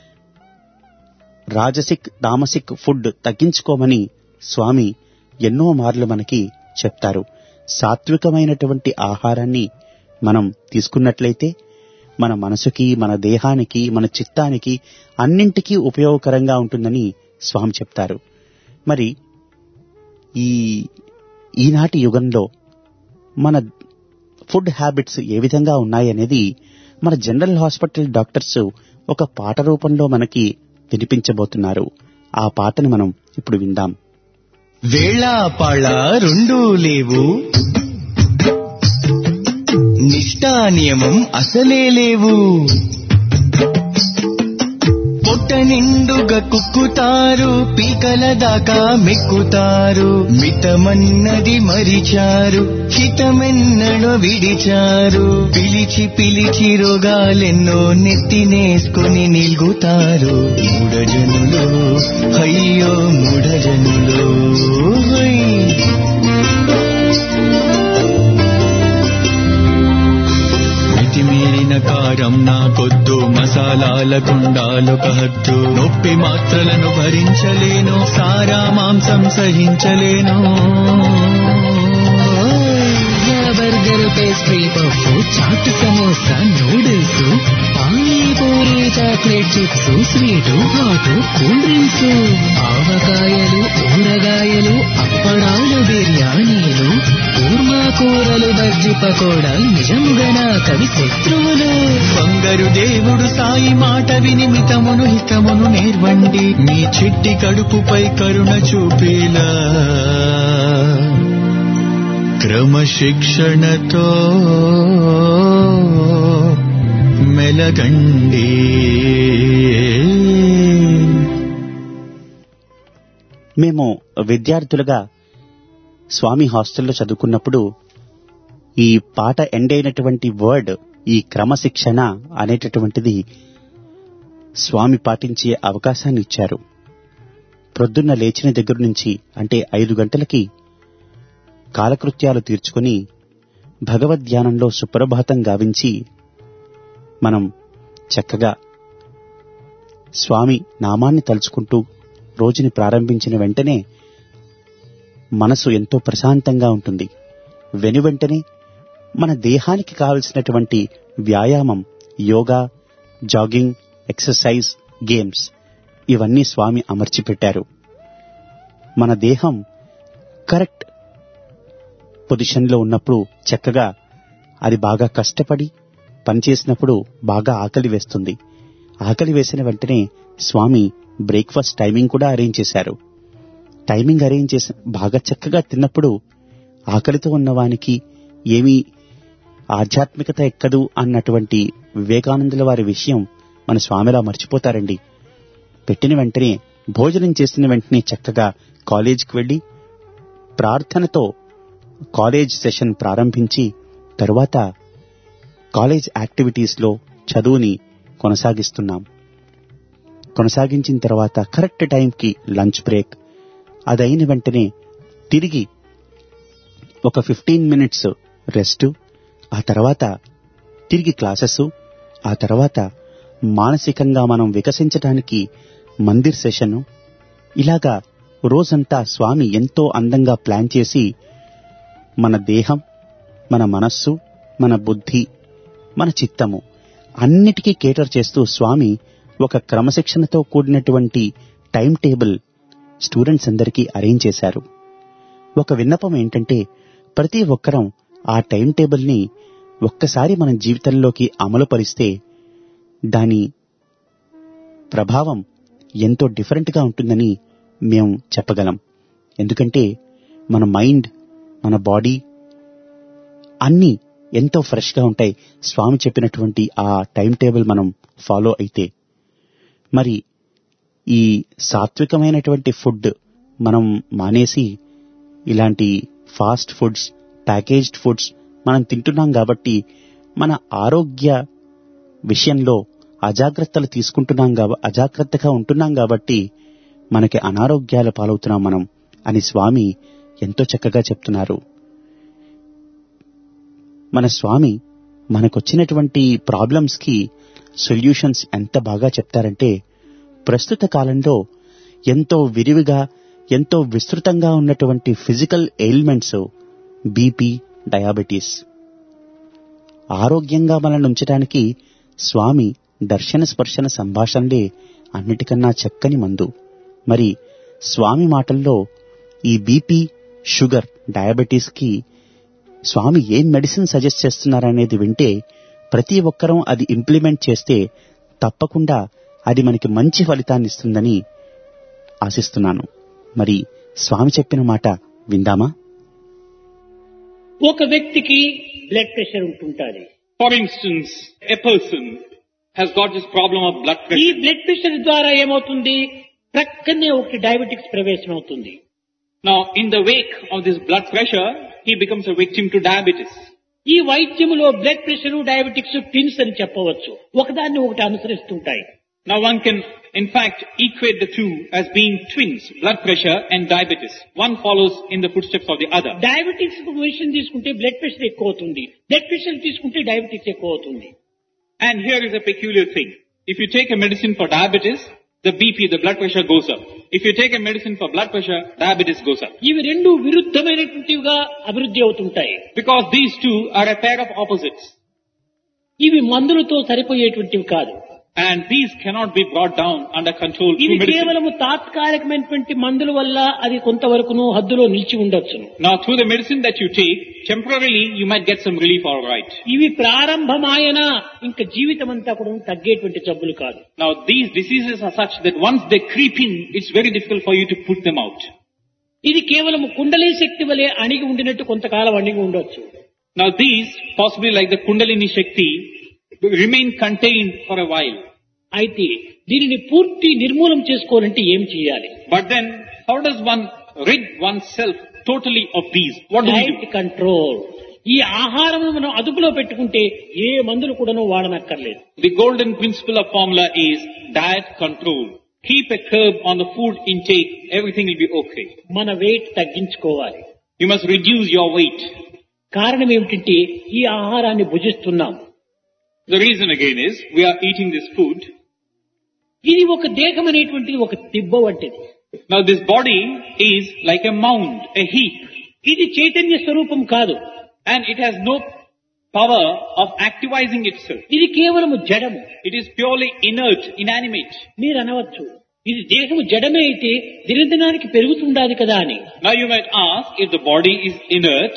రాజసిక్, తామసిక్ ఫుడ్ తగ్గించుకోమని స్వామి ఎన్నో మార్లు మనకి చెప్తారు. సాత్వికమైనటువంటి ఆహారాన్ని మనం తీసుకున్నట్లయితే మన మనసుకి, మన దేహానికి, మన చిత్తానికి అన్నింటికీ ఉపయోగకరంగా ఉంటుందని స్వామి చెప్తారు. మరి ఈనాటి యుగంలో మన ఫుడ్ హ్యాబిట్స్ ఏ విధంగా ఉన్నాయనేది మన జనరల్ హాస్పిటల్ డాక్టర్స్ ఒక పాట రూపంలో మనకి వినిపించబోతున్నారు. ఆ పాటని మనం ఇప్పుడు విందాం. వేళా పాళ రెండూ లేవు, నిష్ఠా నియమం అసలే లేవు. పొట్ట నిండుగా కుక్కుతారు, పీకల దాకా మెక్కుతారు. మితమన్నది మరిచారు, హితమెన్నడో విడిచారు. పిలిచి పిలిచి రోగాలెన్నో నెత్తినేసుకొని నిల్గుతారు. మూఢజనులు, అయ్యో మూఢజనులు. మితిమీరిన కారం నాకొద్దు, మసాలాల కుండాలొక హద్దు. నొప్పి మాత్రలను భరించలేను, సారా మాంసం సహించలేను. Burger, pastry, puff, chaat, samosa, noodles, panipuri, chocolate chips, sweet, hot, cool drinks, ఆవకాయలు, ఊరగాయలు, అప్పడాలు, బిర్యానీలు, కూర్మా కూరలు, బజ్జి పకోడా నిజముగా నా కవి శత్రువులు. బంగారు దేవుడు సాయి మాట విని మితమును హితమును నేర్వండి. మీ చిట్టి కడుపుపై కరుణ చూపేలా క్రమశిక్షణతో మెలగండి. మేము విద్యార్థులుగా స్వామి హాస్టల్లో చదువుకున్నప్పుడు ఈ పాట ఎండ్ అయినటువంటి వర్డ్, ఈ క్రమశిక్షణ అనేటటువంటిది స్వామి పాటించే అవకాశాన్ని ఇచ్చారు. ప్రొద్దున్న లేచిన దగ్గర నుంచి అంటే 5 గంటలకి కాలకృత్యాలు తీర్చుకుని భగవద్ధ్యానంలో సుప్రభాతం గావించి మనం చక్కగా స్వామి నామాన్ని తలుచుకుంటూ రోజుని ప్రారంభించిన వెంటనే మనసు ఎంతో ప్రశాంతంగా ఉంటుంది. వెనువెంటనే మన దేహానికి కావలసినటువంటి వ్యాయామం, యోగా, జాగింగ్, ఎక్సర్సైజ్, గేమ్స్ ఇవన్నీ స్వామి అమర్చిపెట్టారు. మన దేహం కరెక్ట్ పొజిషన్లో ఉన్నప్పుడు చక్కగా అది బాగా కష్టపడి పనిచేసినప్పుడు బాగా ఆకలి వేస్తుంది. ఆకలి వేసిన వెంటనే స్వామి బ్రేక్ఫాస్ట్ టైమింగ్ కూడా అరేంజ్ చేశారు. టైమింగ్ అరేంజ్ చేసి బాగా చక్కగా తిన్నప్పుడు ఆకలితో ఉన్నవానికి ఏమీ ఆధ్యాత్మికత ఎక్కదు అన్నటువంటి వివేకానందుల వారి విషయం మన స్వామిలా మర్చిపోతారండి. పెట్టిన వెంటనే భోజనం చేసిన వెంటనే చక్కగా కాలేజీకి వెళ్లి ప్రార్థనతో కాలేజ్ సెషన్ ప్రారంభించి తరువాత కాలేజ్ యాక్టివిటీస్ లో చదువుని కొనసాగించిన తర్వాత కరెక్ట్ టైంకి లంచ్ బ్రేక్, అదైన వెంటనే తిరిగి ఒక 15 minutes రెస్ట్, ఆ తర్వాత తిరిగి క్లాసెస్, ఆ తర్వాత మానసికంగా మనం వికసించడానికి మందిర్ సెషను. ఇలాగా రోజంతా స్వామి ఎంతో అందంగా ప్లాన్ చేసి మన దేహం, మన మనస్సు, మన బుద్ధి, మన చిత్తము అన్నిటికీ కేటర్ చేస్తూ స్వామి ఒక క్రమశిక్షణతో కూడినటువంటి టైం టేబుల్ స్టూడెంట్స్ అందరికీ అరేంజ్ చేశారు. ఒక విన్నపం ఏంటంటే ప్రతి ఒక్కరం ఆ టైం టేబుల్ ని ఒక్కసారి మన జీవితంలోకి అమలుపరిస్తే దాని ప్రభావం ఎంతో డిఫరెంట్ గా ఉంటుందని మేము చెప్పగలం. ఎందుకంటే మన మైండ్, మన బాడీ అన్నీ ఎంతో ఫ్రెష్ గా ఉంటాయి స్వామి చెప్పినటువంటి ఆ టైం టేబుల్ మనం ఫాలో అయితే. మరి ఈ సాత్వికమైనటువంటి ఫుడ్ మనం మానేసి ఇలాంటి ఫాస్ట్ ఫుడ్స్, ప్యాకేజ్డ్ ఫుడ్స్ మనం తింటున్నాం కాబట్టి మన ఆరోగ్య విషయంలో అజాగ్రత్తగా ఉంటున్నాం కాబట్టి మనకి అనారోగ్యాల పాలవుతున్నాం మనం అని స్వామి ఎంతో చక్కగా చెప్తున్నారు. మన స్వామి మనకొచ్చినటువంటి ప్రాబ్లమ్స్ కి సొల్యూషన్స్ ఎంత బాగా చెప్తారంటే ప్రస్తుత కాలంలో ఎంతో విరివిగా, ఎంతో విస్తృతంగా ఉన్నటువంటి ఫిజికల్ ఎయిల్మెంట్స్, బీపీ, డయాబెటీస్, ఆరోగ్యంగా మనల్ని ఉంచడానికి స్వామి దర్శన స్పర్శన సంభాషణలే అన్నిటికన్నా చక్కని మందు. మరి స్వామి మాటల్లో ఈ బీపీ, షుగర్, డయాబెటీస్ కి స్వామి ఏం మెడిసిన్ సజెస్ట్ చేస్తున్నారనేది వింటే ప్రతి ఒక్కరం అది ఇంప్లిమెంట్ చేస్తే తప్పకుండా అది మనకి మంచి ఫలితాన్ని ఇస్తుందని ఆశిస్తున్నాను. మరి స్వామి చెప్పిన మాట విందామా? ఒక వ్యక్తికి బ్లడ్ ప్రెషర్ ఉంటుంటుంది. For instance, a person has got this problem of blood ఈ pressure. బ్లడ్ ప్రెషర్ ద్వారా ఏమవుతుంది, ప్రక్కనే ఒకటి డయాబెటిక్స్ ప్రవేశం అవుతుంది. Now, in the wake of this blood pressure, he becomes a victim to diabetes. ఈ వైద్యములో బ్లడ్ ప్రెషర్, డయాబెటిక్స్ ట్విన్స్ అని చెప్పవచ్చు. ఒకదాన్ని ఒకటి అనుసరిస్తుంటాయి. Now one can, in fact, equate the two as being twins, blood pressure and diabetes. One follows in the footsteps of the other. Diabetics medicine తీసుకుంటే blood pressure ఎక్కువ అవుతుంది, blood pressure తీసుకుంటే diabetics ఎక్కువ అవుతుంది. And here is a peculiar thing. If you take a medicine for diabetes, the BP, the blood pressure goes up. If you take a medicine for blood pressure, diabetes goes up. ఇవి రెండు విరుద్ధమైనటువంటివిగా అభివృద్ధి అవుతుంటాయి. Because these two are a pair of opposites. ఇవి మందులతో సరిపోయేటువంటివి కాదు. And these cannot be brought down under control ఇవి through medicine. కేవలము తాత్కాలికమైనటువంటి మందుల వల్ల అది కొంతవరకును హద్దులో నిలిచి ఉండొచ్చును. Now through the medicine that you take, temporarily you might get some relief, all right. ఇవి ప్రారంభమాయన ఇంకా జీవితం అంతా కూడా తగ్గేటువంటి జబ్బులు కాదు. Now these diseases are such that once they creep in, it's very difficult for you to put them out. ఇది కేవలం కుండలి శక్తి వలె అణిగి ఉండినట్టు కొంతకాలం అణిగి ఉండొచ్చు. Now these, possibly like the Kundalini Shakti, remain contained for a while. అయితే దీనిని పూర్తి నిర్మూలం చేసుకోవాలంటే ఏం చేయాలి? But then, how does one rid oneself totally of these? What do we diet do? Control. ఈ ఆహారం మనం అదుపులో పెట్టుకుంటే ఏ మందులు కూడాను వాడనక్కర్లేదు. The golden principle of formula is diet control. Keep a curb on the food intake, everything will be okay. మన వెయిట్ తగ్గించుకోవాలి. You must reduce your weight. కారణం ఏమిటంటే ఈ ఆహారాన్ని భుజిస్తున్నాం. The reason again is, we are eating this food. ఇది ఒక దేహం అనేటువంటిది ఒక దిబ్బ వంటిది. Now this body is like a mound, a heap. ఇది చైతన్య స్వరూపం కాదు. And it has no power of activizing itself. ఇది కేవలము జడము. It is purely inert, inanimate. మీరు అనవచ్చు, ఇది దేహము జడమే అయితే దినదినానికి పెరుగుతుండాలి కదా అని. Now you might ask, if the body is inert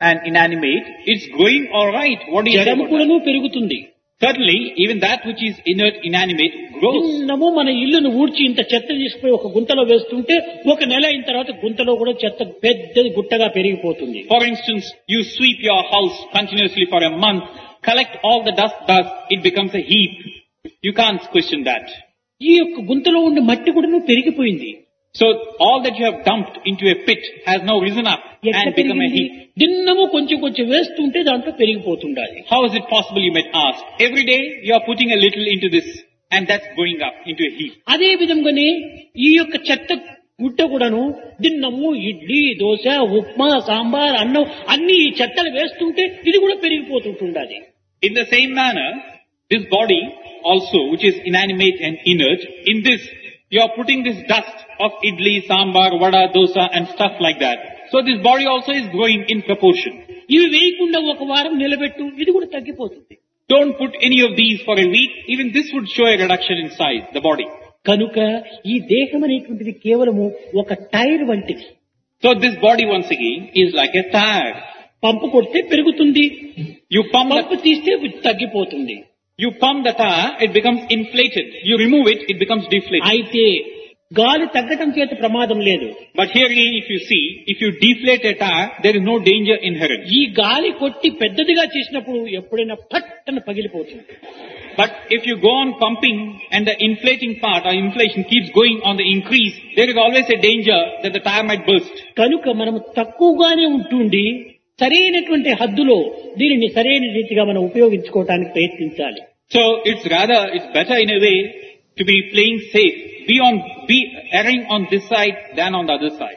and inanimate, it's growing all right. What do you say జడము about that? కూడాను పెరుగుతుంది. Certainly, even that which is inert, inanimate, grows. నిన్నము మన ఇల్లును ఊడ్చి ఇంత చెత్త తీసుకుపోయి ఒక గుంతలో వేస్తుంటే ఒక నెల అయిన తర్వాత గుంతలో కూడా చెత్త పెద్దది గుట్టగా పెరిగిపోతుంది. For instance, you sweep your house continuously for a month, collect all the dust, it becomes a heap. You can't question that. ఈ యొక్క గుంతలో ఉండే మట్టి కూడా పెరిగిపోయింది. So all that you have dumped into a pit has now risen up ఎట్లా and become a పెరిగింది? heap. దిన్నము కొంచెం కొంచెం వేస్తుంటే దాంట్లో పెరిగిపోతుండాలి. How is it possible, you might ask? Every day you are putting a little into this and that's going up into a heap. అదే విధంగానే ఈ యొక్క చెత్త గుట్ట కూడాను దిన్నము ఇడ్లీ, దోశ, ఉప్మా, సాంబార్, అన్నం అన్ని ఈ చెత్తలు వేస్తుంటే ఇది కూడా పెరిగిపోతుంటుండాలి. In the same manner, this body also, which is inanimate and inert, in this you are putting this dust of idli, sambar, vada, dosa and stuff like that. So this body also is growing in proportion. ఇవి వేయకుండా ఒక వారం నిలబెట్టు, ఇది కూడా తగ్గిపోతుంది. Don't put any of these for a week. Even this would show a reduction in size, the body. కనుక ఈ దేహం అనేటువంటిది కేవలము ఒక టైర్ వంటిది. So this body once again is like a tire. పంపు కొడితే పెరుగుతుంది, You pump పంపు తీస్తే తగ్గిపోతుంది. the tire, it becomes inflated. You remove it, it becomes deflated. అయితే గాలి తగ్గటం చేత ప్రమాదం లేదు. But here again, if you see, if you deflate a tire, there is no danger inherent. ఈ గాలి కొట్టి పెద్దదిగా చేసినప్పుడు ఎప్పుడైనా పట్టన పగిలిపోతుంది. But if you go on pumping and the inflating part or inflation keeps going on the increase, there is always a danger that the tire might burst. కనుక మనం తక్కువగానే ఉంటుండి సరైనటువంటి హద్దులో దీనిని సరైన రీతిగా మనం ఉపయోగించుకోవడానికి ప్రయత్నించాలి. So it's better in a way to be playing safe, be erring on this side than on the other side.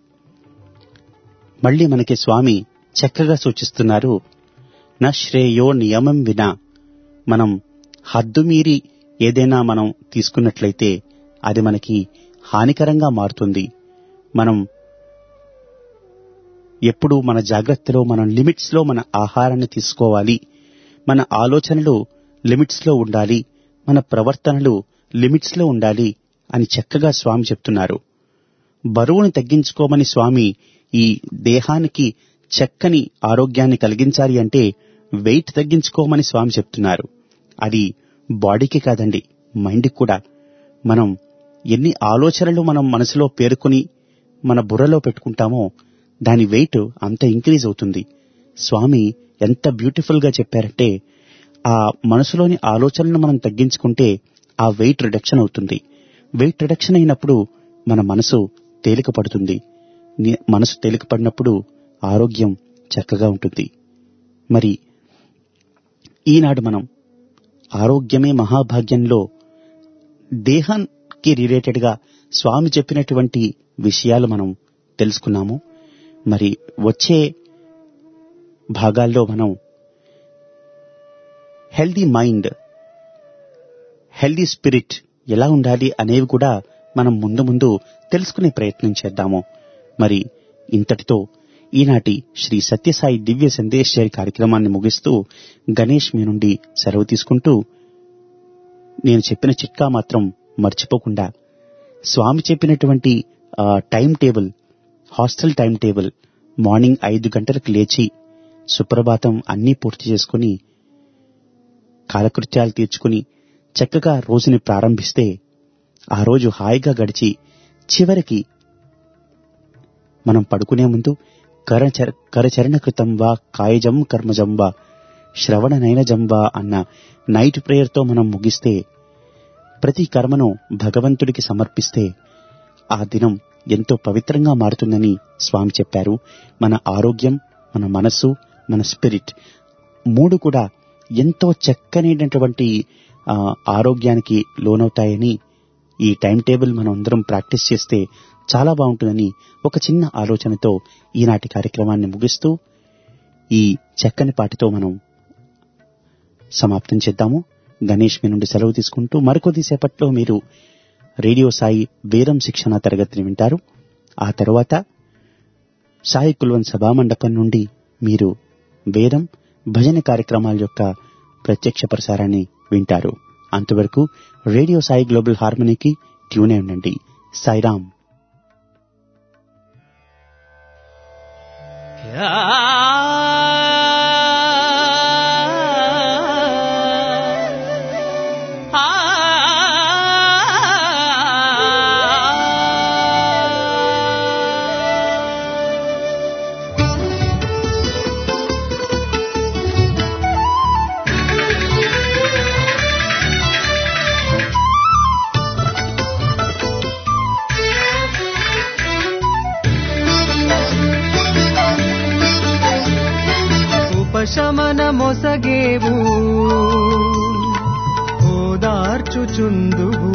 మళ్ళీ మనకి స్వామి చక్కగా సూచిస్తున్నారు, నా శ్రేయో నియమం వినా. మనం హద్దు మీరి ఏదైనా మనం తీసుకున్నట్లయితే అది మనకి హానికరంగా మారుతుంది. మనం ఎప్పుడు మన జాగ్రత్తలో, మనం లిమిట్స్ లో మన ఆహారాన్ని తీసుకోవాలి. మన ఆలోచనలు లిమిట్స్ లో ఉండాలి, మన ప్రవర్తనలు లిమిట్స్ లో ఉండాలి అని చక్కగా స్వామి చెప్తున్నారు. బరువును తగ్గించుకోమని స్వామి ఈ దేహానికి చక్కని ఆరోగ్యాన్ని కలిగించాలి అంటే వెయిట్ తగ్గించుకోమని స్వామి చెప్తున్నారు. అది బాడీకి కాదండి, మైండ్కి కూడా. మనం ఎన్ని ఆలోచనలు మనం మనసులో పేరుకుని మన బుర్రలో పెట్టుకుంటామో దాని వెయిట్ అంత ఇంక్రీజ్ అవుతుంది. స్వామి ఎంత బ్యూటిఫుల్ గా చెప్పారంటే, ఆ మనసులోని ఆలోచనలను మనం తగ్గించుకుంటే ఆ వెయిట్ రిడక్షన్ అవుతుంది. వెయిట్ రిడక్షన్ అయినప్పుడు మన మనసు తేలిక పడుతుంది. మనసు తేలిక పడినప్పుడు ఆరోగ్యం చక్కగా ఉంటుంది. మరి ఈనాడు మనం ఆరోగ్యమే మహాభాగ్యంలో దేహానికి రిలేటెడ్ గా స్వామి చెప్పినటువంటి విషయాలు మనం తెలుసుకున్నాము. మరి వచ్చే భాగాల్లో మనం హెల్దీ మైండ్, హెల్దీ స్పిరిట్ ఎలా ఉండాలి అనేవి కూడా మనం ముందు ముందు తెలుసుకునే ప్రయత్నం చేద్దాము. మరి ఇంతటితో ఈనాటి శ్రీ సత్యసాయి దివ్య సందేశ్వరి కార్యక్రమాన్ని ముగిస్తూ గణేష్ మీ నుండి సెలవు తీసుకుంటూ, నేను చెప్పిన చిట్కా మాత్రం మర్చిపోకుండా స్వామి చెప్పినటువంటి time table, hostel time table, morning 5 గంటలకు లేచి సుప్రభాతం అన్నీ పూర్తి చేసుకుని కాలకృత్యాలు తీర్చుకుని చక్కగా రోజుని ప్రారంభిస్తే ఆ రోజు హాయిగా గడిచి చివరికి మనం పడుకునే ముందు కరచరణ కృతం వా కాయజం కర్మజం వా శ్రవణ నయనజం వా అన్న నైట్ ప్రేయర్తో మనం ముగిస్తే, ప్రతి కర్మను భగవంతుడికి సమర్పిస్తే ఆ దినం ఎంతో పవిత్రంగా మారుతుందని స్వామి చెప్పారు. మన ఆరోగ్యం, మన మనస్సు, మన స్పిరిట్ 3 కూడా ఎంతో చక్కనైనటువంటి ఆరోగ్యానికి లోనవుతాయని, ఈ టైం టేబుల్ మనం అందరం ప్రాక్టీస్ చేస్తే చాలా బాగుంటుందని ఒక చిన్న ఆలోచనతో ఈనాటి కార్యక్రమాన్ని ముగిస్తూ ఈ చక్కని పాటతో మనం సమాప్తం చేద్దాము. గణేష్ మీ నుండి సెలవు తీసుకుంటూ మరికొద్ది సేపట్లో మీరు రేడియో సాయి వేరం శిక్షణ తరగతిని వింటారు. ఆ తర్వాత సాయి కుల్వన్ సభామండపం నుండి మీరు వేరం భజన కార్యక్రమాల యొక్క ప్రత్యక్ష ప్రసారాన్ని వింటారు. అంతవరకు రేడియో సాయి గ్లోబల్ హార్మనీకి ట్యూన్ అయి ఉండండి. సాయిరాం. ఆ నొసగేవు ఓదార్చుచుందువు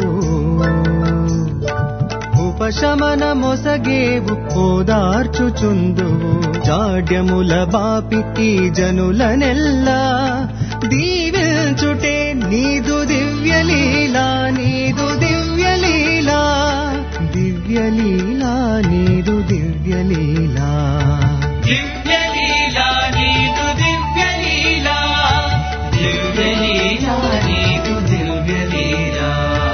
ఉపశమన మొసగేవు ఓదార్చుచుందువు జాడ్యముల బాపి ఈ జనులనెల్లా దీవించుటే నీదు దివ్యలీలా నీదు దివ్యలీలా దివ్యలీలా నీదు దివ్యలీలా దివ్యలీలా నీదు దివ్యలీలా దివ్యలీలా నీదు దివ్యలీలా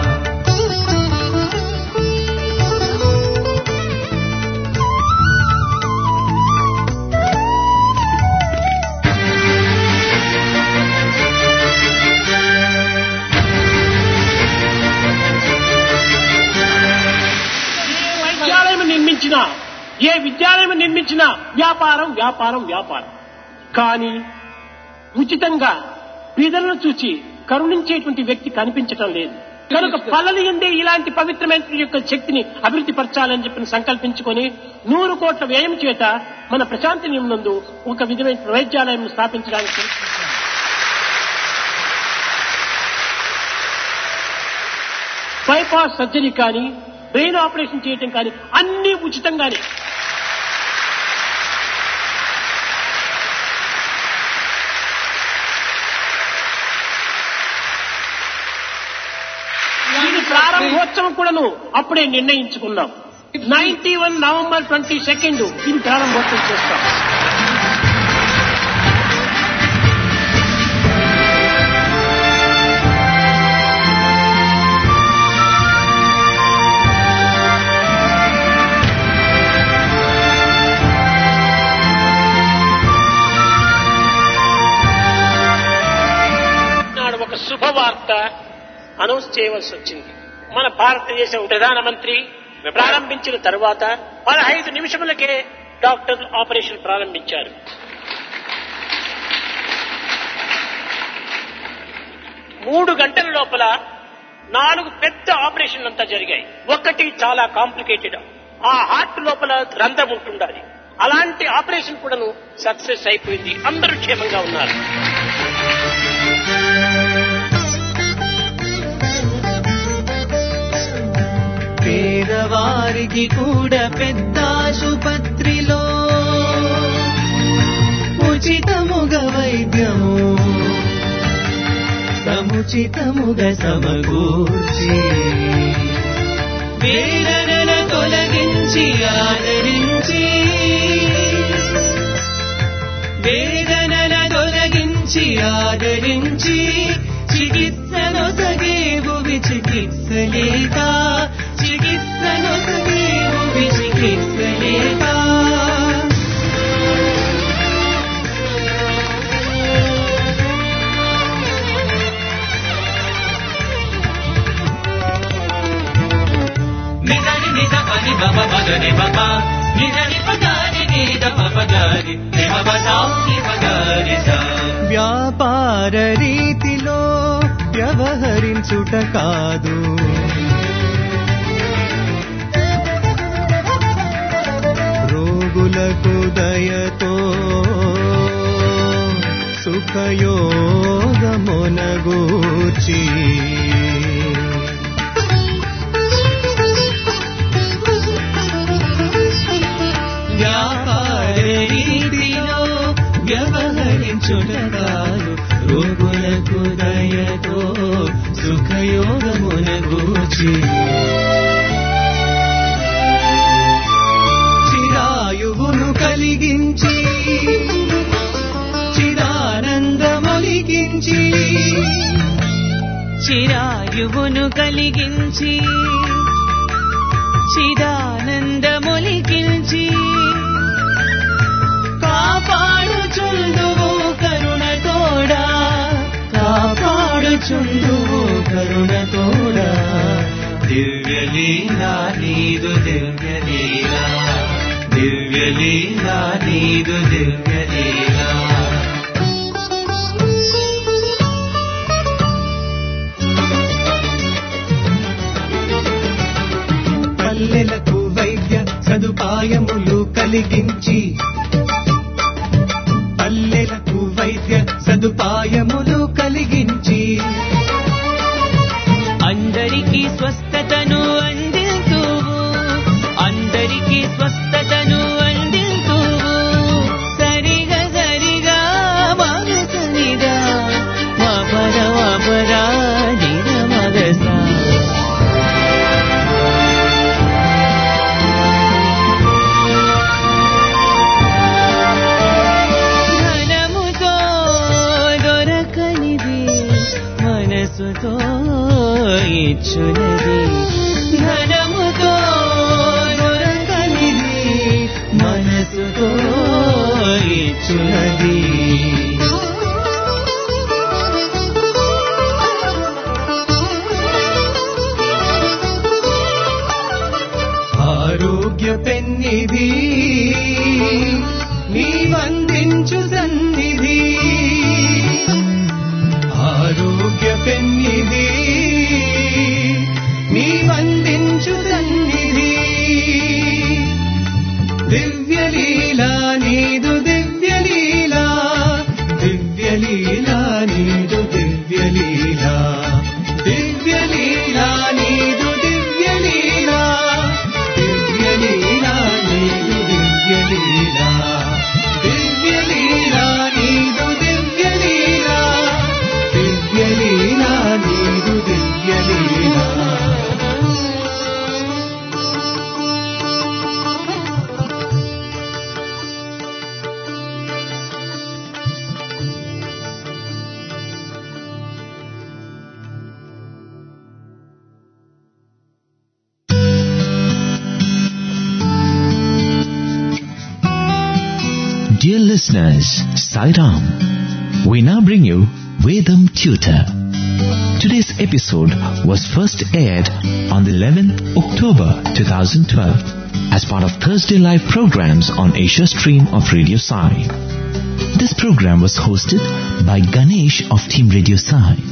ఏ విద్యాలయం నిర్మించినా వ్యాపారం వ్యాపారం వ్యాపారం. కానీ ఉచితంగా బీదలను చూచి కరుణించేటువంటి వ్యక్తి కనిపించటం లేదు. కనుక పల్లెలు ఉండే ఇలాంటి పవిత్రమైన యొక్క శక్తిని అభివృద్ధి పరచాలని చెప్పి సంకల్పించుకొని 100 కోట్ల వ్యయం చేత మన ప్రశాంతి నందు ఒక విధమైన వైద్యాలయం స్థాపించడానికి బైపాస్ సర్జరీ కానీ బ్రెయిన్ ఆపరేషన్ చేయటం కానీ అన్ని ఉచితంగానే. దీని ప్రారంభోత్సవం కూడాను అప్పుడే నిర్ణయించుకున్నాం. 91 నవంబర్ 22 ఇది ప్రారంభోత్సవం చేస్తాం. ఒక శుభవార్త అనౌన్స్ చేయవలసి వచ్చింది. మన భారతదేశ ప్రధానమంత్రి ప్రారంభించిన తరువాత 15 నిమిషములకే డాక్టర్లు ఆపరేషన్ ప్రారంభించారు. 3 గంటల లోపల 4 పెద్ద ఆపరేషన్లు అంతా జరిగాయి. ఒకటి చాలా కాంప్లికేటెడ్, ఆ హార్ట్ లోపల రంధ్రం ఉంటుండాలి. అలాంటి ఆపరేషన్ కూడాను సక్సెస్ అయిపోయింది. అందరూ క్షేమంగా ఉన్నారు. పేదవారికి కూడా పెద్ద ఆసుపత్రిలో ఉచితముగా వైద్యము సముచితముగా సమకూర్చి వేదనల తొలగించి ఆదరించి వేదనల తొలగించి ఆదరించి చికిత్సను సగేవు విచికిత్సలేక చికిత్సను సగేవు విచికిత్సలేక నిజని నిజ పని బబ మగని బబ నిజని పగాని నీద పపగాని నిమబసాని పగాని సా వ్యాపార రీతిలో వ్యవహరించుట కాదు, రోగులకు దయతో సుఖయోగమునగూర్చి వ్యాపార రీతిలో వ్యవహరించుట కాదు, రోగులకు దయతో సుఖయోగమునగూర్చి చిరాయువును కలిగించి చిదానందమొలికించి చిరాయువును కలిగించి చిదానందమొలికించి కాపాడుచుందువు కరుణతోడా కాపాడుచుందువు కరుణతోడా దివ్యలీలా నీదు దివ్యలీలా దివ్యలీలా నీదు దివ్యలీలా పల్లెలకు వైద్య సదుపాయములు కలిగించి పల్లెలకు వైద్య సదుపాయములు మనసుతో ఇచ్చునది, ధనముతో దొరకనిది మనసుతో ఇచ్చునది. ఆరోగ్య పెన్నిధి నీవందించు సన్నిధి, ఆరోగ్య పెన్నిధి నీవందించు సన్నిధి. దివ్యలీలా నీదు దివ్యలీలా, దివ్యలీలా నీదు దివ్యలీలా, దివ్యలీలా నీదు దివ్యలీలా, దివ్యలీలా నీదు దివ్యలీలా, దివ్యలీలా నీదు దివ్యలీలా, దివ్యలీలా నీదు దివ్యలీలా. Dear listeners, Sai Ram. We now bring you Vedam Tutor. Today's episode was first aired on the 11th October 2012 as part of Thursday live programs on Asia Stream of Radio Sai. This program was hosted by Ganesh of Team Radio Sai.